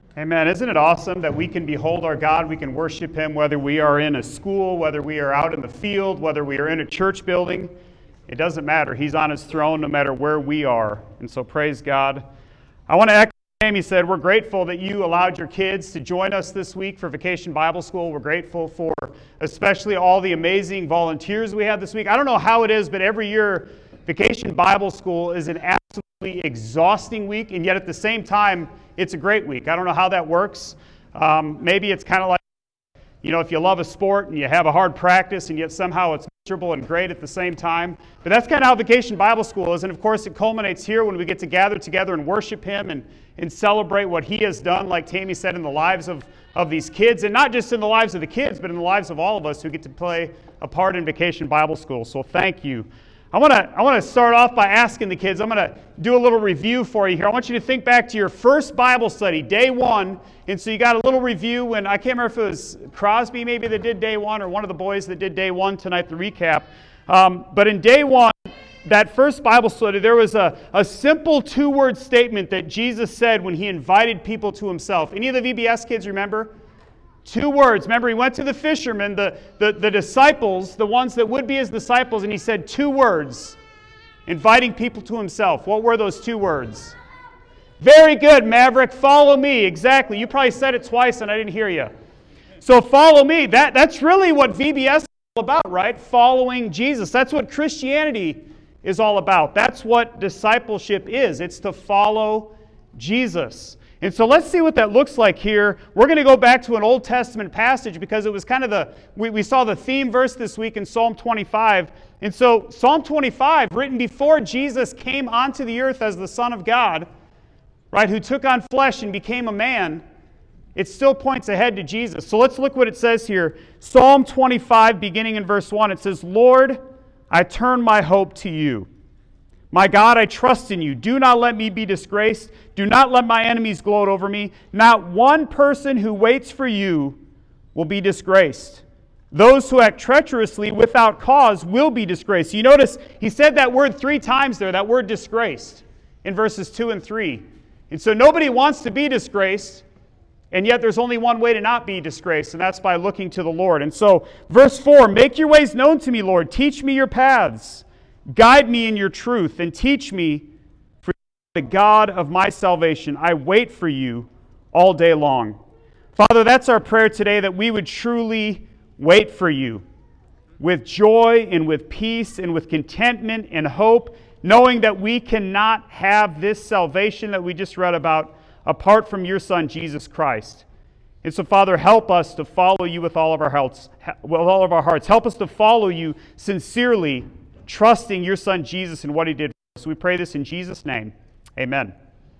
Amen. Isn't it awesome that we can behold our God, we can worship Him, whether we are in a school, whether we are out in the field, whether we are in a church building. It doesn't matter. He's on His throne no matter where we are. And so praise God. I want to echo what Amy said. We're grateful that you allowed your kids to join us this week for Vacation Bible School. We're grateful for especially all the amazing volunteers we had this week. I don't know how it is, but every year Vacation Bible School is an absolutely exhausting week, and yet at the same time, it's a great week. I don't know how that works. Maybe it's kind of like, if you love a sport and you have a hard practice and yet somehow it's miserable and great at the same time. But that's kind of how Vacation Bible School is. And of course, it culminates here when we get to gather together and worship Him and celebrate what He has done, like Tammy said, in the lives of these kids. And not just in the lives of the kids, but in the lives of all of us who get to play a part in Vacation Bible School. So thank you. I want to start off by asking the kids, I'm going to do a little review for you here. I want you to think back to your first Bible study, day one. And so you got a little review when, I can't remember if it was Crosby maybe that did day one or one of the boys that did day one tonight, the recap. But in day one, that first Bible study, there was a simple two-word statement that Jesus said when He invited people to Himself. Any of the VBS kids remember? 2 words. Remember, He went to the fishermen, the disciples, the ones that would be His disciples, and He said 2 words, inviting people to Himself. What were those 2 words? Very good, Maverick. Follow me. Exactly. You probably said it twice and I didn't hear you. So follow me. That's really what VBS is all about, right? Following Jesus. That's what Christianity is all about. That's what discipleship is. It's to follow Jesus. And so let's see what that looks like here. We're going to go back to an Old Testament passage because it was kind of we saw the theme verse this week in Psalm 25. And so Psalm 25, written before Jesus came onto the earth as the Son of God, right, who took on flesh and became a man, it still points ahead to Jesus. So let's look what it says here. Psalm 25, beginning in verse 1, it says, Lord, I turn my hope to You. My God, I trust in You. Do not let me be disgraced. Do not let my enemies gloat over me. Not one person who waits for You will be disgraced. Those who act treacherously without cause will be disgraced. You notice he said that word 3 times there, that word disgraced, in verses 2 and 3. And so nobody wants to be disgraced, and yet there's only one way to not be disgraced, and that's by looking to the Lord. And so verse 4, make Your ways known to me, Lord. Teach me Your paths. Guide me in Your truth and teach me, for You are the God of my salvation. I wait for You all day long. Father, that's our prayer today, that we would truly wait for You with joy and with peace and with contentment and hope, knowing that we cannot have this salvation that we just read about apart from Your Son, Jesus Christ. And so, Father, help us to follow You with all of our hearts. Help us to follow You sincerely, trusting Your Son Jesus and what He did for us. We pray this in Jesus' name. Amen.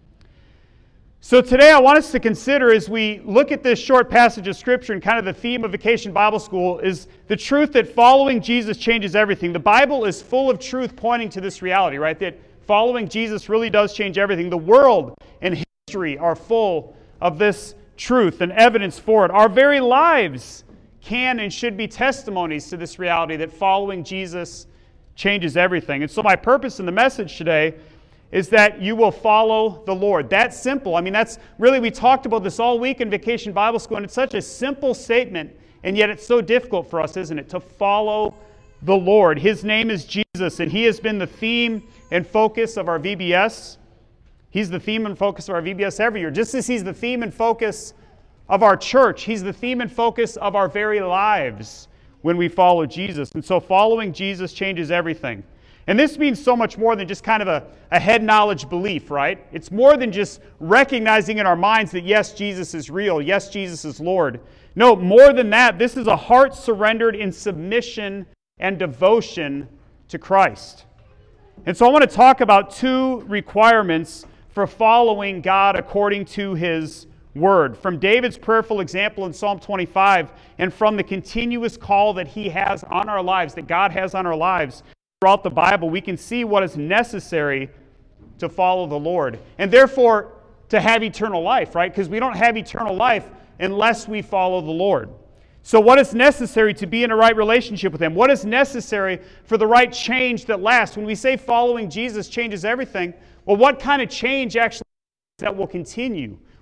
So today I want us to consider, as we look at this short passage of Scripture and kind of the theme of Vacation Bible School, is the truth that following Jesus changes everything. The Bible is full of truth pointing to this reality, right? That following Jesus really does change everything. The world and history are full of this truth and evidence for it. Our very lives can and should be testimonies to this reality that following Jesus changes everything. And so my purpose in the message today is that you will follow the Lord. That's simple. I mean, that's really, we talked about this all week in Vacation Bible School, and it's such a simple statement, and yet it's so difficult for us, isn't it, to follow the Lord. His name is Jesus, and He has been the theme and focus of our VBS. He's the theme and focus of our VBS every year. Just as He's the theme and focus of our church, He's the theme and focus of our very lives when we follow Jesus. And so following Jesus changes everything. And this means so much more than just kind of a head knowledge belief, right? It's more than just recognizing in our minds that yes, Jesus is real, yes, Jesus is Lord. No, more than that, this is a heart surrendered in submission and devotion to Christ. And so I want to talk about 2 requirements for following God according to His Word. From David's prayerful example in Psalm 25, and from the continuous call that He has on our lives, that God has on our lives throughout the Bible, we can see what is necessary to follow the Lord. And therefore, to have eternal life, right? Because we don't have eternal life unless we follow the Lord. So what is necessary to be in a right relationship with Him? What is necessary for the right change that lasts? When we say following Jesus changes everything, well, what kind of change actually that will continue?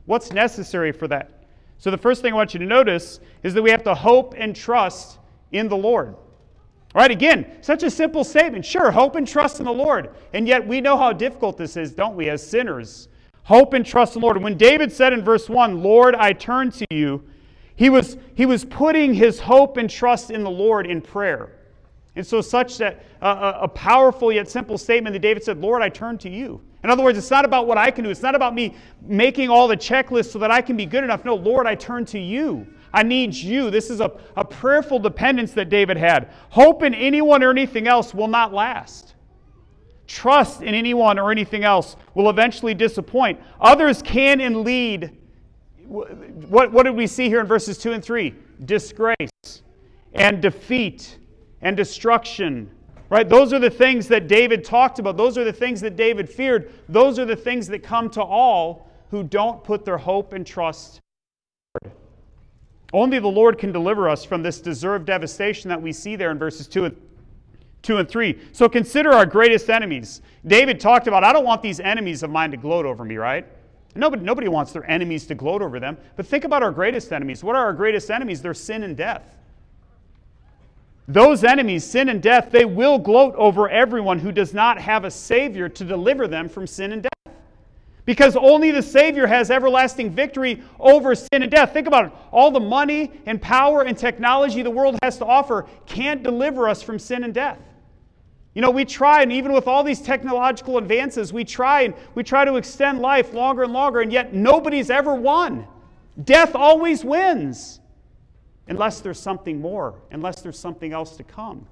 What's necessary for that? So the first thing I want you to notice is that we have to hope and trust in the Lord. All right, again, such a simple statement. Sure, hope and trust in the Lord. And yet we know how difficult this is, don't we, as sinners? Hope and trust in the Lord. And when David said in verse 1, Lord, I turn to you, he was putting his hope and trust in the Lord in prayer. And so such that a powerful yet simple statement that David said, Lord, I turn to you. In other words, it's not about what I can do. It's not about me making all the checklists so that I can be good enough. No, Lord, I turn to you. I need you. This is a prayerful dependence that David had. Hope in anyone or anything else will not last. Trust in anyone or anything else will eventually disappoint. Others can and lead. What did we see here in verses 2 and 3? Disgrace and defeat and destruction. Right? Those are the things that David talked about. Those are the things that David feared. Those are the things that come to all who don't put their hope and trust in the Lord. Only the Lord can deliver us from this deserved devastation that we see there in verses 2 and 3. So consider our greatest enemies. David talked about, I don't want these enemies of mine to gloat over me, right? Nobody wants their enemies to gloat over them. But think about our greatest enemies. What are our greatest enemies? They're sin and death. Those enemies, sin and death, they will gloat over everyone who does not have a Savior to deliver them from sin and death. Because only the Savior has everlasting victory over sin and death. Think about it. All the money and power and technology the world has to offer can't deliver us from sin and death. You know, we try, and even with all these technological advances, we try to extend life longer and longer, and yet nobody's ever won. Death always wins. Unless there's something more, unless there's something else to come.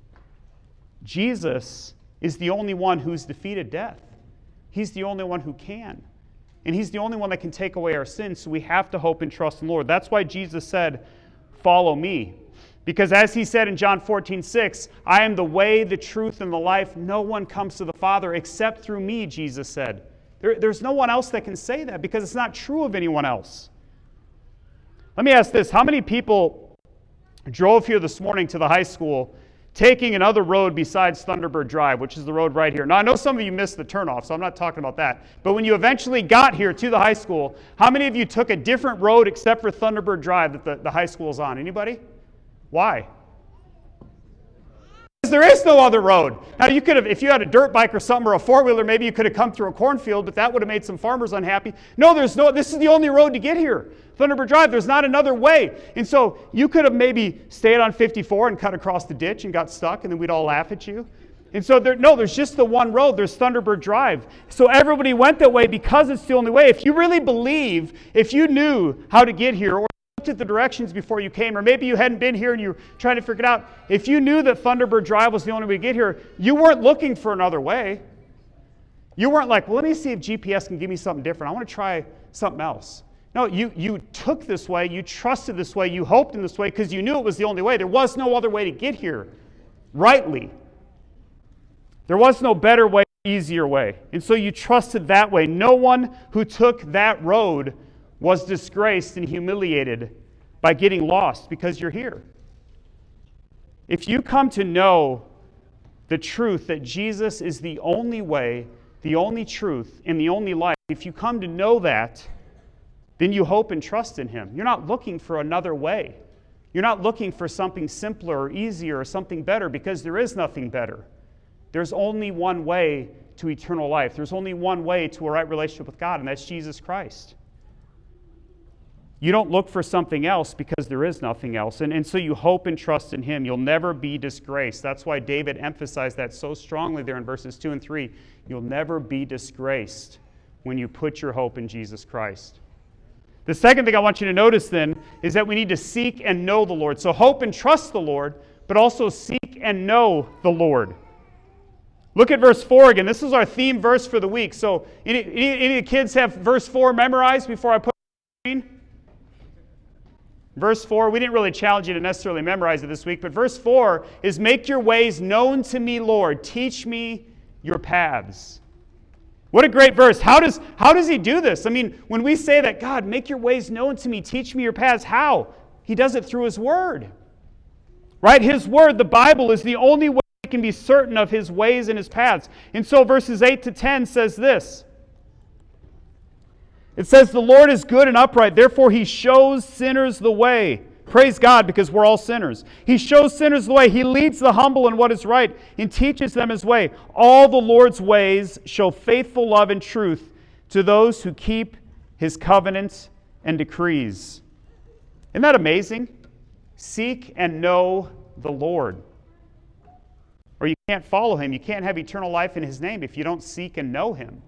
Jesus is the only one who's defeated death. He's the only one who can. And He's the only one that can take away our sins, so we have to hope and trust in the Lord. That's why Jesus said, follow me. Because as He said in John 14:6, I am the way, the truth, and the life. No one comes to the Father except through me, Jesus said. There's no one else that can say that because it's not true of anyone else. Let me ask this. How many people drove here this morning to the high school taking another road besides Thunderbird Drive, which is the road right here? Now, I know some of you missed the turnoff, so I'm not talking about that. But when you eventually got here to the high school, how many of you took a different road except for Thunderbird Drive that the high school is on? Anybody? Why? Because there is no other road. Now, you could have, if you had a dirt bike or something or a four-wheeler, maybe you could have come through a cornfield, but that would have made some farmers unhappy. No, this is the only road to get here. Thunderbird Drive, there's not another way. And so you could have maybe stayed on 54 and cut across the ditch and got stuck, and then we'd all laugh at you. And so there's just the one road. There's Thunderbird Drive. So everybody went that way because it's the only way. If you really believe, if you knew how to get here, or looked at the directions before you came, or maybe you hadn't been here and you were trying to figure it out, if you knew that Thunderbird Drive was the only way to get here, you weren't looking for another way. You weren't like, well, let me see if GPS can give me something different. I want to try something else. No, you took this way, you trusted this way, you hoped in this way because you knew it was the only way. There was no other way to get here rightly. There was no better way, easier way. And so you trusted that way. No one who took that road was disgraced and humiliated by getting lost because you're here. If you come to know the truth that Jesus is the only way, the only truth, and the only life, if you come to know that, then you hope and trust in Him. You're not looking for another way. You're not looking for something simpler or easier or something better because there is nothing better. There's only one way to eternal life. There's only one way to a right relationship with God, and that's Jesus Christ. You don't look for something else because there is nothing else. And so you hope and trust in Him. You'll never be disgraced. That's why David emphasized that so strongly there in verses 2 and 3. You'll never be disgraced when you put your hope in Jesus Christ. The second thing I want you to notice then is that we need to seek and know the Lord. So hope and trust the Lord, but also seek and know the Lord. Look at verse 4 again. This is our theme verse for the week. So any of the kids have verse 4 memorized before I put it on the screen? Verse 4, we didn't really challenge you to necessarily memorize it this week, but verse 4 is, make your ways known to me, Lord. Teach me your paths. What a great verse. How does He do this? I mean, when we say that, God, make your ways known to me, teach me your paths, how? He does it through His Word. Right? His Word, the Bible, is the only way we can be certain of His ways and His paths. And so verses 8 to 10 says this. It says, the Lord is good and upright, therefore he shows sinners the way. Praise God, because we're all sinners. He shows sinners the way. He leads the humble in what is right and teaches them his way. All the Lord's ways show faithful love and truth to those who keep his covenants and decrees. Isn't that amazing? Seek and know the Lord. Or you can't follow him. You can't have eternal life in his name if you don't seek and know him.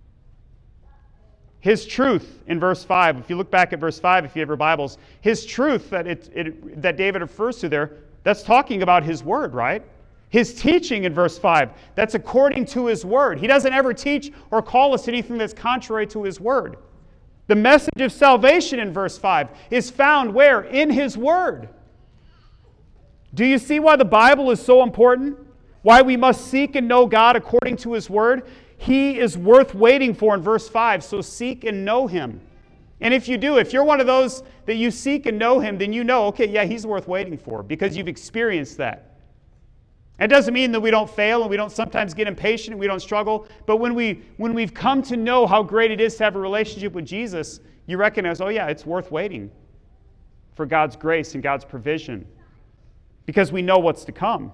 His truth in verse 5, if you look back at verse 5, if you have your Bibles, his truth that David refers to there, that's talking about his word, right? His teaching in verse 5, that's according to his word. He doesn't ever teach or call us anything that's contrary to his word. The message of salvation in verse 5 is found where? In his word. Do you see why the Bible is so important? Why we must seek and know God according to his word? He is worth waiting for in verse 5, so seek and know him. And if you do, if you're one of those that you seek and know him, then you know, okay, yeah, he's worth waiting for because you've experienced that. It doesn't mean that we don't fail and we don't sometimes get impatient and we don't struggle, but when we've come to know how great it is to have a relationship with Jesus, you recognize, oh yeah, it's worth waiting for God's grace and God's provision because we know what's to come.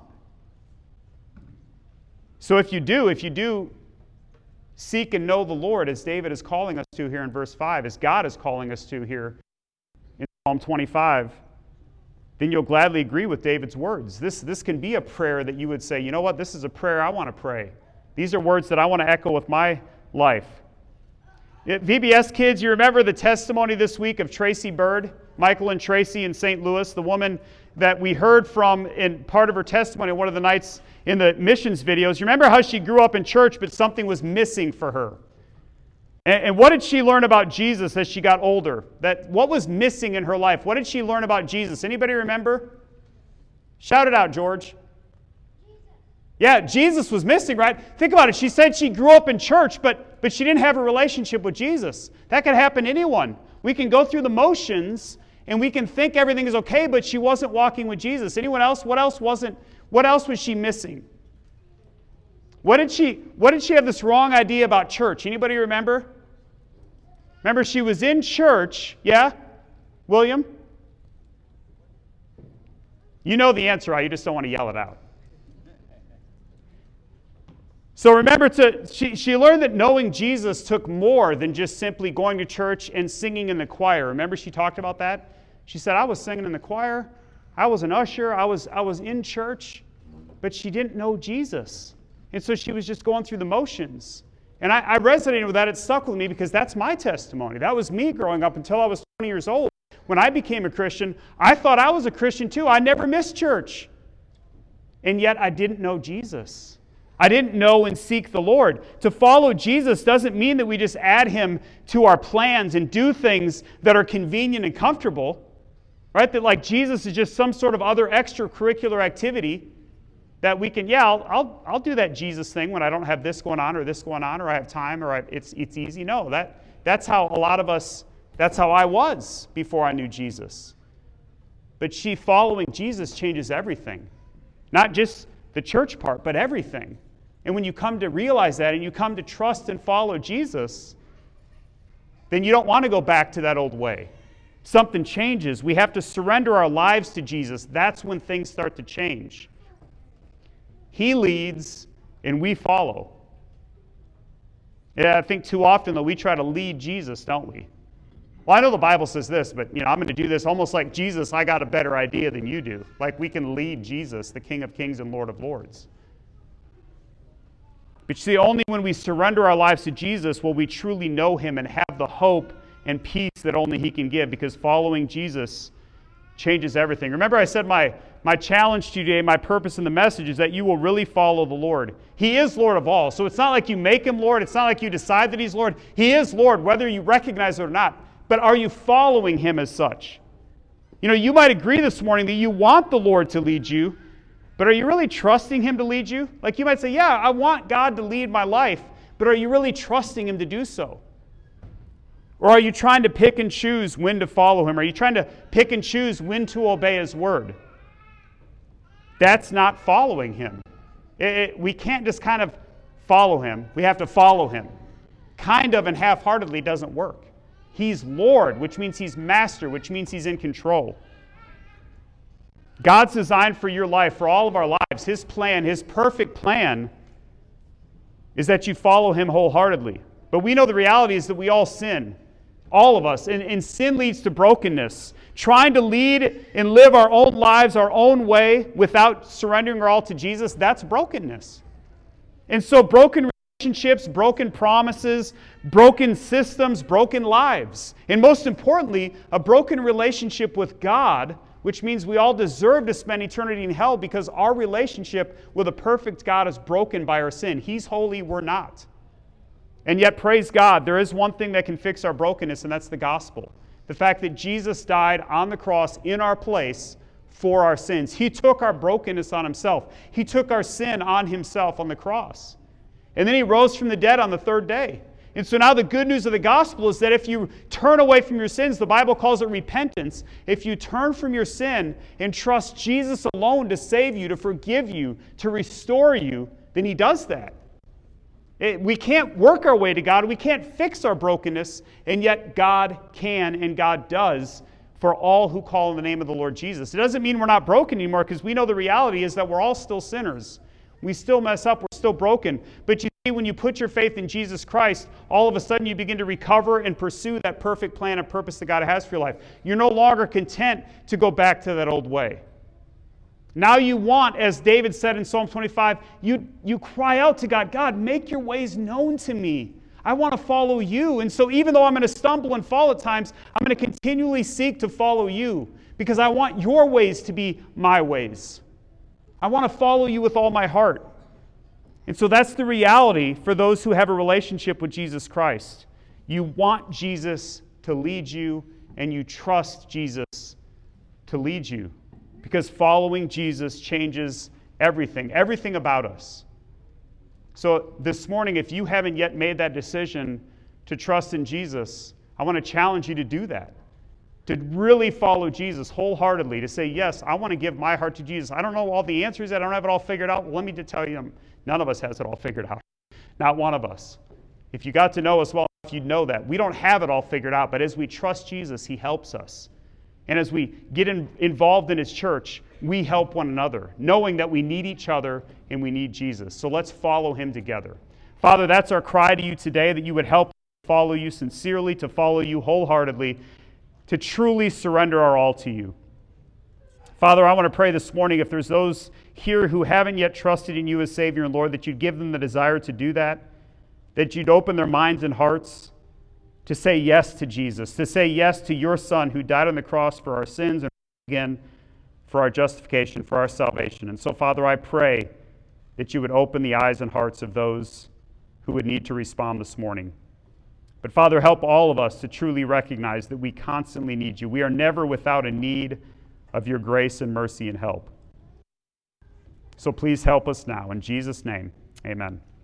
So if you do seek and know the Lord, as David is calling us to here in verse 5, as God is calling us to here in Psalm 25, then you'll gladly agree with David's words. This can be a prayer that you would say, you know what, this is a prayer I want to pray. These are words that I want to echo with my life. VBS kids, you remember the testimony this week of Tracy Bird, Michael and Tracy in St. Louis, the woman that we heard from in part of her testimony one of the nights in the missions videos. You remember how she grew up in church, but something was missing for her. And what did she learn about Jesus as she got older? What was missing in her life? What did she learn about Jesus? Anybody remember? Shout it out, George. Yeah, Jesus was missing, right? Think about it. She said she grew up in church, but she didn't have a relationship with Jesus. That could happen to anyone. We can go through the motions and we can think everything is okay, but she wasn't walking with Jesus. Anyone else? What else was she missing? What did she have this wrong idea about church? Anybody remember? Remember, she was in church. Yeah? William? You know the answer, right? You just don't want to yell it out. So remember, she learned that knowing Jesus took more than just simply going to church and singing in the choir. Remember she talked about that? She said, I was singing in the choir. I was an usher. I was in church. But she didn't know Jesus. And so she was just going through the motions. And I resonated with that. It stuck with me because that's my testimony. That was me growing up until I was 20 years old. When I became a Christian, I thought I was a Christian too. I never missed church. And yet I didn't know Jesus. I didn't know and seek the Lord. To follow Jesus doesn't mean that we just add him to our plans and do things that are convenient and comfortable. Right? That like Jesus is just some sort of other extracurricular activity that we can, I'll do that Jesus thing when I don't have this going on or I have time or it's easy. No, that's how a lot of us, that's how I was before I knew Jesus. But following Jesus changes everything. Not just the church part, but everything. And when you come to realize that and you come to trust and follow Jesus, then you don't want to go back to that old way. Something changes. We have to surrender our lives to Jesus. That's when things start to change. He leads and we follow. Yeah, I think too often, though, we try to lead Jesus, don't we? Well, I know the Bible says this, but I'm going to do this almost like Jesus, I got a better idea than you do. Like we can lead Jesus, the King of Kings and Lord of Lords. But you see, only when we surrender our lives to Jesus will we truly know him and have the hope and peace that only he can give, because following Jesus changes everything. Remember I said my challenge to you today, my purpose in the message is that you will really follow the Lord. He is Lord of all. So it's not like you make him Lord. It's not like you decide that he's Lord. He is Lord, whether you recognize it or not. But are you following him as such? You might agree this morning that you want the Lord to lead you, but are you really trusting him to lead you? Like you might say, yeah, I want God to lead my life, but are you really trusting him to do so? Or are you trying to pick and choose when to follow him? Are you trying to pick and choose when to obey his word? That's not following him. We can't just kind of follow him. We have to follow him. Kind of and half-heartedly doesn't work. He's Lord, which means He's master, which means He's in control. God's design for your life, for all of our lives, His plan, His perfect plan, is that you follow Him wholeheartedly. But we know the reality is that we all sin. All of us. And sin leads to brokenness. Trying to lead and live our own lives our own way without surrendering our all to Jesus, that's brokenness. And so broken relationships, broken promises, broken systems, broken lives. And most importantly, a broken relationship with God, which means we all deserve to spend eternity in hell because our relationship with a perfect God is broken by our sin. He's holy, we're not. And yet, praise God, there is one thing that can fix our brokenness, and that's the gospel. The fact that Jesus died on the cross in our place for our sins. He took our brokenness on Himself. He took our sin on Himself on the cross. And then He rose from the dead on the third day. And so now the good news of the gospel is that if you turn away from your sins, the Bible calls it repentance. If you turn from your sin and trust Jesus alone to save you, to forgive you, to restore you, then He does that. We can't work our way to God. We can't fix our brokenness, and yet God can and God does for all who call in the name of the Lord Jesus. It doesn't mean we're not broken anymore, because we know the reality is that we're all still sinners. We still mess up. We're still broken. But you see, when you put your faith in Jesus Christ, all of a sudden you begin to recover and pursue that perfect plan and purpose that God has for your life. You're no longer content to go back to that old way. Now you want, as David said in Psalm 25, you cry out to God, God, make your ways known to me. I want to follow you. And so even though I'm going to stumble and fall at times, I'm going to continually seek to follow you because I want your ways to be my ways. I want to follow you with all my heart. And so that's the reality for those who have a relationship with Jesus Christ. You want Jesus to lead you, and you trust Jesus to lead you. Because following Jesus changes everything about us. So this morning, if you haven't yet made that decision to trust in Jesus, I want to challenge you to do that. To really follow Jesus wholeheartedly, to say, yes, I want to give my heart to Jesus. I don't know all the answers, I don't have it all figured out. Well, let me just tell you, none of us has it all figured out. Not one of us. If you got to know us well enough, you'd know that. We don't have it all figured out, but as we trust Jesus, He helps us. And as we get involved in His church, we help one another, knowing that we need each other and we need Jesus. So let's follow Him together. Father, that's our cry to you today, that you would help us follow you sincerely, to follow you wholeheartedly, to truly surrender our all to you. Father, I want to pray this morning, if there's those here who haven't yet trusted in you as Savior and Lord, that you'd give them the desire to do that, that you'd open their minds and hearts to say yes to Jesus, to say yes to your Son who died on the cross for our sins and again for our justification, for our salvation. And so, Father, I pray that you would open the eyes and hearts of those who would need to respond this morning. But, Father, help all of us to truly recognize that we constantly need you. We are never without a need of your grace and mercy and help. So please help us now. In Jesus' name, amen.